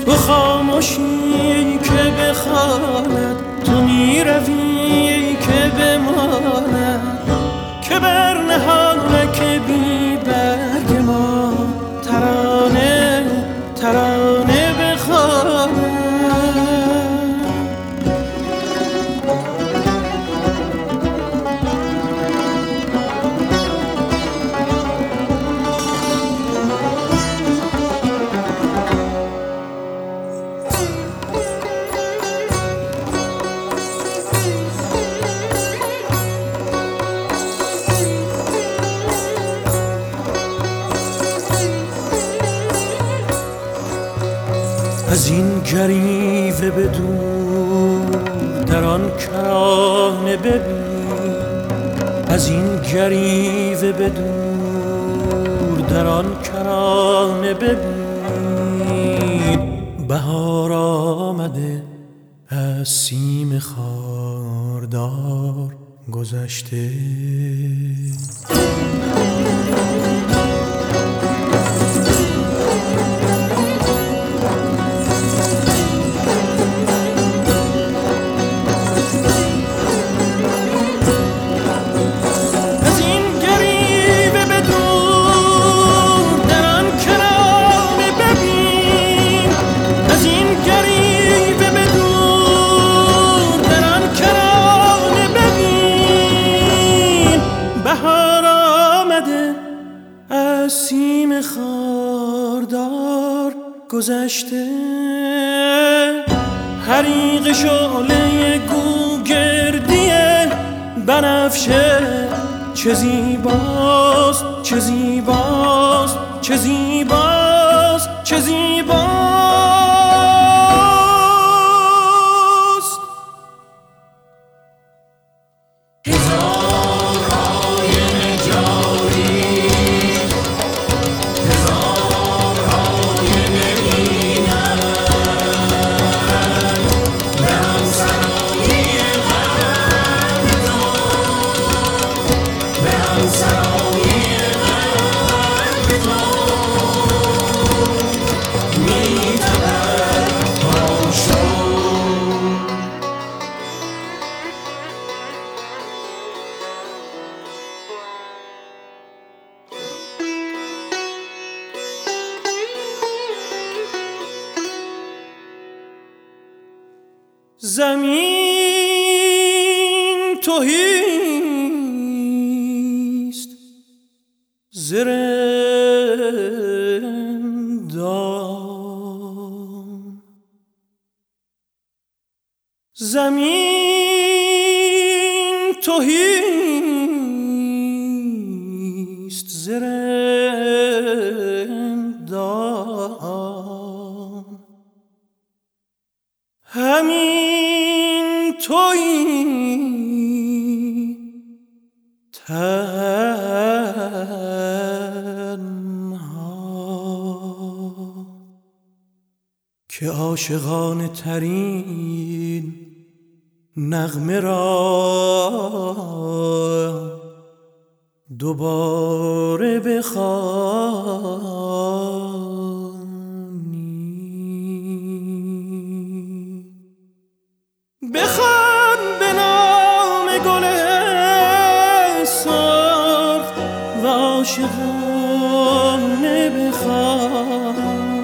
تو خاموشی که بخواند، تو میروی که بماند، که بر نهالک بی برگ ما ترانه ترانه بخواند. از این گریوه به دور در آن کرانه ببین، از این گریوه به دور در آن کرانه ببین. بهار آمده از سیم خاردار گذشته. سیم خاردار گذشته. حریق شعله گوگردی بنفشه، چه زیباست چه زیباست چه زیباست چه زیباست. زمین تهیست ز رندان، زمین تهیست ز رندان. همین تویی تنها که عاشقانه ترین نغمه را دوباره بخوانی. بخوان به نام گل سرخ و عاشقانه بخوان.